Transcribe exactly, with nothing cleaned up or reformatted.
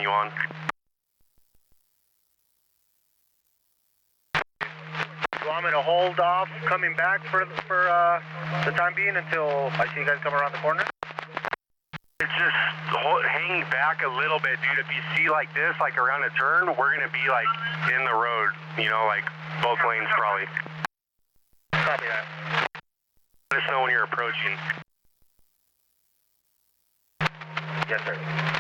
you on. You want me to hold off coming back for for uh, the time being until I see you guys come around the corner? It's just hold, hang back a little bit, dude. If you see like this, like around a turn, we're gonna be like in the road, you know, like both lanes probably. Copy that. Let us know when you're approaching. Yes, sir.